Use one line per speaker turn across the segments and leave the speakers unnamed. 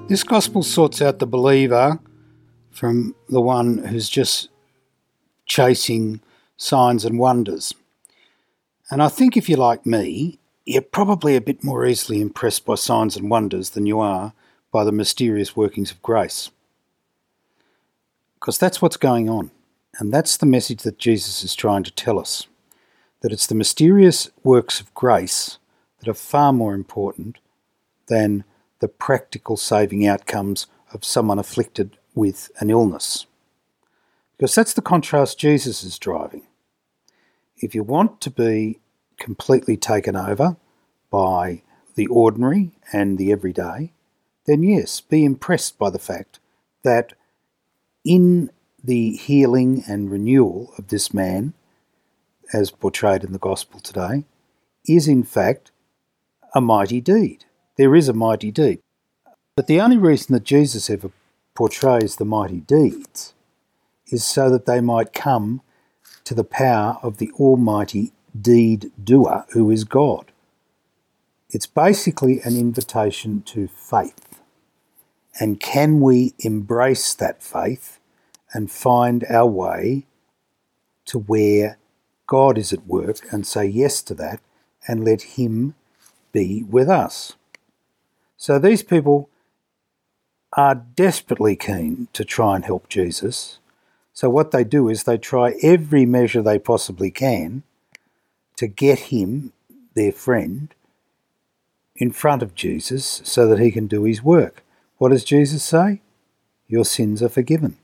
This gospel sorts out the believer from the one who's just chasing signs and wonders. And I think if you're like me, you're probably a bit more easily impressed by signs and wonders than you are by the mysterious workings of grace. Because that's what's going on. And that's the message that Jesus is trying to tell us. That it's the mysterious works of grace that are far more important than the practical saving outcomes of someone afflicted with an illness. Because that's the contrast Jesus is driving. If you want to be completely taken over by the ordinary and the everyday, then yes, be impressed by the fact that in the healing and renewal of this man, as portrayed in the gospel today, is in fact a mighty deed. There is a mighty deed. But the only reason that Jesus ever portrays the mighty deeds is so that they might come to the power of the almighty deed doer, who is God. It's basically an invitation to faith. And can we embrace that faith and find our way to where God is at work and say yes to that and let him be with us? So these people are desperately keen to try and help Jesus. So what they do is they try every measure they possibly can to get him, their friend, in front of Jesus so that he can do his work. What does Jesus say? Your sins are forgiven.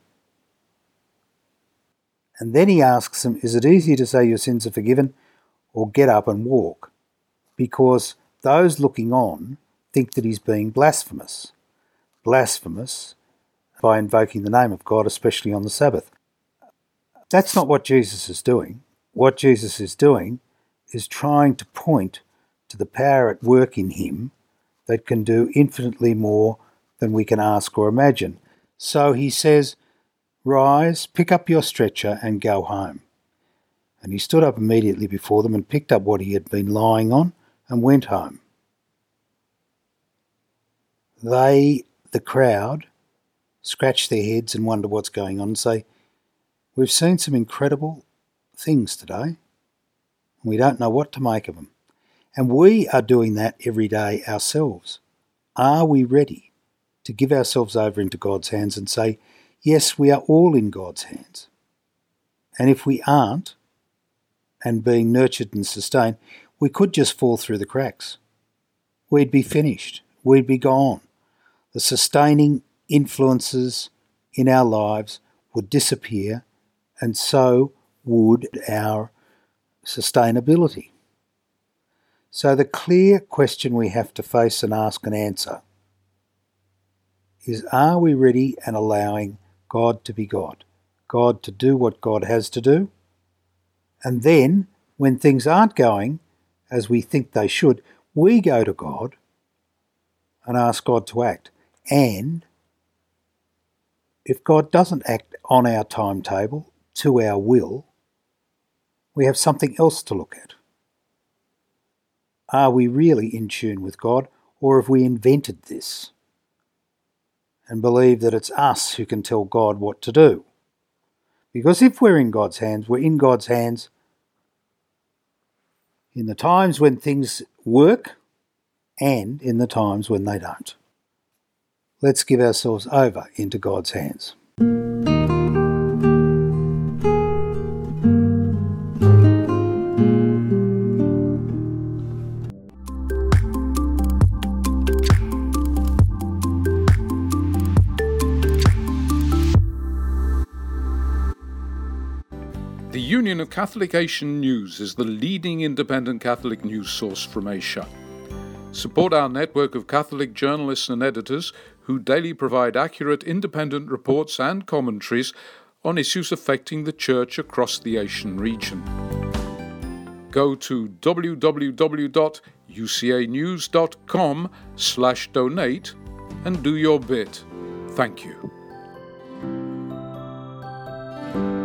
And then he asks them, is it easier to say your sins are forgiven or get up and walk? Because those looking on think that he's being blasphemous. Blasphemous by invoking the name of God, especially on the Sabbath. That's not what Jesus is doing. What Jesus is doing is trying to point to the power at work in him that can do infinitely more than we can ask or imagine. So he says, rise, pick up your stretcher and go home. And he stood up immediately before them and picked up what he had been lying on and went home. They, the crowd, scratch their heads and wonder what's going on and say, we've seen some incredible things today, and we don't know what to make of them. And we are doing that every day ourselves. Are we ready to give ourselves over into God's hands and say, yes, we are all in God's hands? And if we aren't, and being nurtured and sustained, we could just fall through the cracks. We'd be finished. We'd be gone. The sustaining influences in our lives would disappear, and so would our sustainability. So the clear question we have to face and ask and answer is, are we ready and allowing God to be God? God to do what God has to do? And then, when things aren't going as we think they should, we go to God and ask God to act. And if God doesn't act on our timetable, to our will, we have something else to look at. Are we really in tune with God, or have we invented this and believe that it's us who can tell God what to do? Because if we're in God's hands, we're in God's hands in the times when things work and in the times when they don't. Let's give ourselves over into God's hands.
The Union of Catholic Asian News is the leading independent Catholic news source from Asia. Support our network of Catholic journalists and editors who daily provide accurate independent reports and commentaries on issues affecting the Church across the Asian region. Go to www.ucanews.com/donate and do your bit. Thank you.